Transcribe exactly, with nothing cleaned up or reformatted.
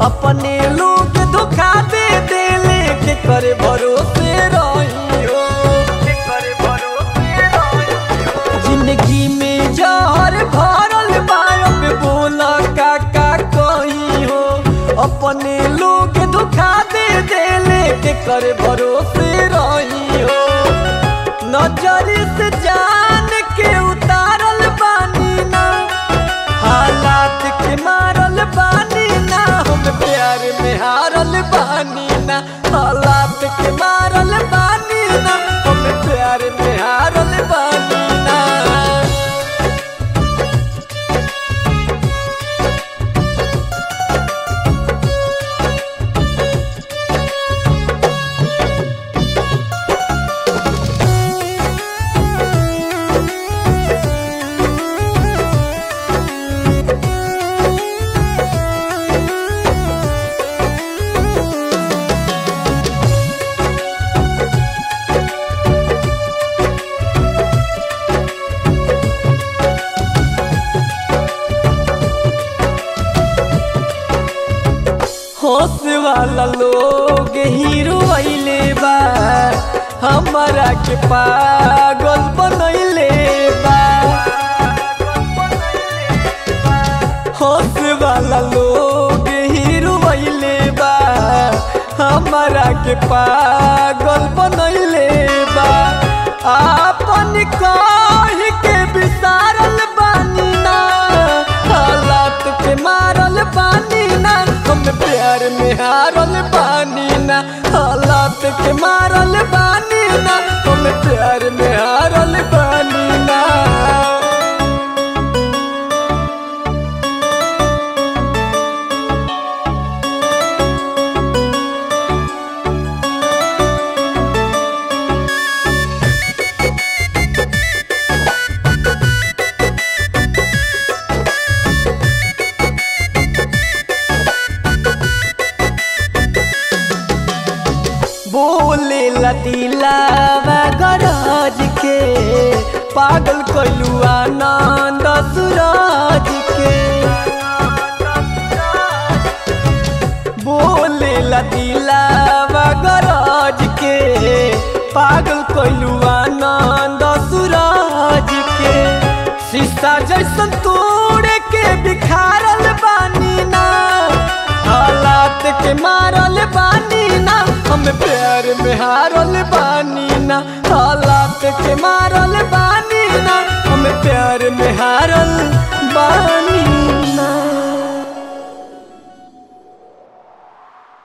अपने लोग धोखा दे देले के करे भरोसे रही हो, के करे भरोसे रही हो। जिंदगी में जहर भरल बायब बोला का का कही हो, अपने लोग धोखा दे देले के करे भरोसे रही हो। नजर से जान के उतारल बानी ना, हालात के मारल बानी ना, हम प्यार में हारल बानी ना, हालात के मारल बानी ना, हम प्यार में हारल बानी ना। होश वाला लोग हीरो अइले बा, हमारा के पागल बनैले बा। होश वाला लोग हीरो अइले बा, हमारा के पागल बनैले बा। आपन कह के बिसारल बानी ना, हालात के मारल बानी ना, हम प्यार में हारल बानी ना, हालात के मारल बानी ना, हम प्यार में हारल बानी ना। बोले लतीलावा गरज के, पागल कइलू आनंद सूरज के। बोले लतीलावा गरज के, पागल कइलू आनंद सूरज के। शीशा जैसन तोड़ के बिखारल बानी ना, हालात के मारल बानी ना, हम प्यार में हारल बानी ना, हालात के मारल बानी ना, हम प्यार में हारल बानी।